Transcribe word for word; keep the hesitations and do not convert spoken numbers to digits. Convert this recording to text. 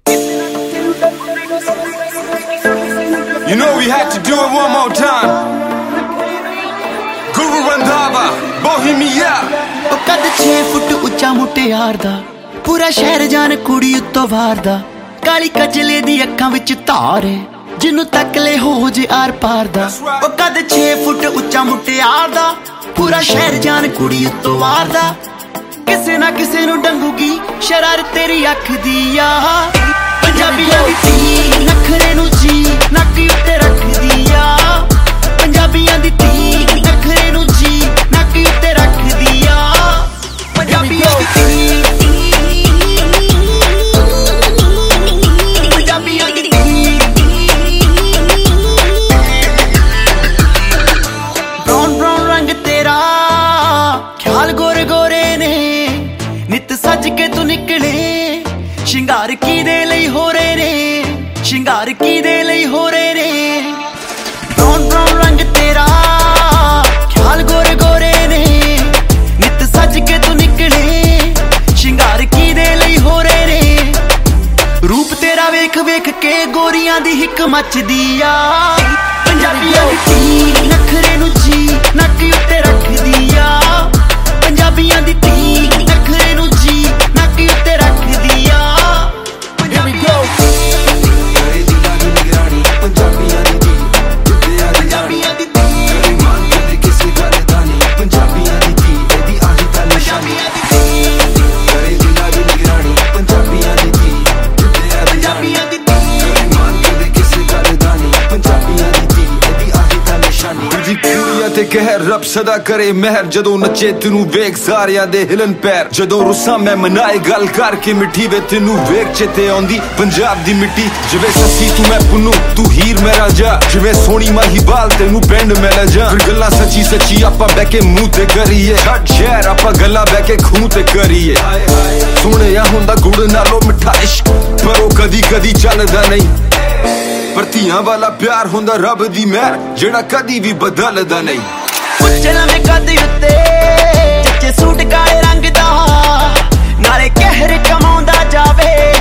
You know we had to do it one more time. Guru Randhava, Bohemia. O kad छे foot ਉੱਚਾ ਮੁਟਿਆਰ ਦਾ ਪੂਰਾ ਸ਼ਹਿਰ ਜਾਣ ਕੁੜੀ ਉੱਤੋਂ ਵਾਰਦਾ ਕਾਲੀ ਕਜਲੇ ਦੀ ਅੱਖਾਂ ਵਿੱਚ ਧਾਰ ਜਿਹਨੂੰ ਤੱਕ ਲੈ ਹੋ ਜੇ ਆਰ ਪਾਰ ਦਾ ਉਹ ਕਦ ਛੇ ਫੁੱਟ ਉੱਚਾ ਮੁਟਿਆਰ ਦਾ ਪੂਰਾ ਸ਼ਹਿਰ ਜਾਣ ਕੁੜੀ ਉੱਤੋਂ ਵਾਰਦਾ ਕਿਸੇ ਨਾ ਕਿਸੇ ਨੂੰ ਡੰਗੂਗੀ ਸ਼ਰਾਰ ਤੇਰੀ ਅੱਖ ਦੀ ਆ ਪੰਜਾਬੀਆਂ ਦੀ ਧੀ ਨਖਰੇ ਨੂੰ ਜੀ ਨੱਕ ਉੱਤੇ ਰੱਖਦੀ ਆ ਪੰਜਾਬੀਆਂ ਦੀ ਧੀ ਨਖਰੇ ਨੂੰ ਜੀ ਨੱਕ ਉੱਤੇ ਰੱਖਦੀ ਆ ਪੰਜਾਬੀਆਂ ਦੀ ਧੀ ਪੰਜਾਬੀਆਂ ਦੀ ਧੀ ਬਰਾਊਨ ਬਰਾਊਨ ਰੰਗ ਤੇਰਾ ਖਿਆਲ ਗੋਰੇ ਗੋਰੇ ਨੇ ਨਿਤ ਸੱਜ ਕੇ ਤੂੰ ਨਿਕਲੇ ਸ਼ਿੰਗਾਰ ਕਿਹਦੇ ਲਈ ਹੋ ਰਹੇ ਨੇ ਸ਼ਿੰਗਾਰ ਕਿਹਦੇ ਲਈ ਹੋ ਰਹੇ ਨੇ ਬਰਾਊਨ ਬਰਾਊਨ ਰੰਗ ਤੇਰਾ ਖਿਆਲ ਗੋਰੇ ਗੋਰੇ ਨੇ ਨਿਤ ਸੱਜ ਕੇ ਤੂੰ ਨਿਕਲੇ ਸ਼ਿੰਗਾਰ ਕਿਹਦੇ ਲਈ ਹੋ ਰਹੇ ਨੇ ਰੂਪ ਤੇਰਾ ਵੇਖ ਵੇਖ ਕੇ ਗੋਰੀਆਂ ਦੀ ਹਿੱਕ ਮੱਚਦੀ ਆ ਪੰਜਾਬੀਆਂ ਦੀ ਧੀ ਨਖਰੇ ਨੂੰ ਜੀ ਨੱਕ ਉੱਤੇ ਰੱਖਦੀ ਆ ਪੰਜਾਬੀਆਂ ਦੀ ਧੀ ਨਖਰੇ ਨੂੰ ਜੀ ਨੱਕ ਉੱਤੇ ਰੱਖਦੀ ਆ ਤੇ ਕਹਿਰ ਰੱਬ ਸਦਾ ਕਰੇ ਮਹਿਰ ਜਦੋਂ ਨੱਚੇ ਤੈਨੂੰ ਵੇਖ ਸਾਰਿਆਂ ਦੇ ਹਿਲਨ ਪੈਰ ਜਦੋਂ ਰੁੱਸਾਂ ਮੈਂ ਮਨਾਏ ਗੱਲ ਕਰਕੇ ਮਿੱਠੀ ਵੇ ਤੈਨੂੰ ਵੇਖ ਚੇਤੇ ਆਉਂਦੀ ਪੰਜਾਬ ਦੀ ਮਿੱਟੀ ਜਿਵੇਂ ਸੱਸੀ ਤੂੰ ਮੈਂ ਪੁੰਨੂ ਤੂੰ ਹੀਰ ਮੈਂ ਰਾਂਝਾ ਜਿਵੇਂ ਸੋਹਣੀ ਮਾਹੀ ਬਾਲ ਤੈਨੂੰ ਪਿੰਡ ਮੈਂ ਲੈ ਜਾ ਫਿਰ ਗੱਲਾਂ ਸੱਚੀ ਸੱਚੀ ਆਪਾਂ ਬਹਿ ਕੇ ਮੂੰਹ ਤੇ ਕਰੀਏ ਛੱਡ ਸ਼ਹਿਰ ਆਪਾਂ ਗੱਲਾਂ ਬਹਿ ਕੇ ਖੂਹ ਤੇ ਕਰੀਏ ਸੁਣਿਆ ਹੁੰਦਾ ਗੁੜ ਨਾਲੋਂ ਮਿੱਠਾ ਇਸ਼ਕ ਪਰ ਉਹ ਕਦੀ ਕਦੀ ਚੱਲਦਾ ਨਹੀਂ ਪਰ ਧੀਆਂ ਵਾਲਾ ਪਿਆਰ ਹੁੰਦਾ ਰੱਬ ਦੀ ਮਿਹਰ ਜਿਹੜਾ ਕਦੀ ਵੀ ਬਦਲਦਾ ਨਹੀਂ ਉੱਚੇ ਲੰਮੇ ਕੱਦ ਉੱਤੇ ਚੱਚੇ ਸੂਟ ਕਾਲੇ ਰੰਗ ਦਾ ਨਾਲੇ ਕਹਿਰ ਕਮਾਉਂਦਾ ਜਾਵੇ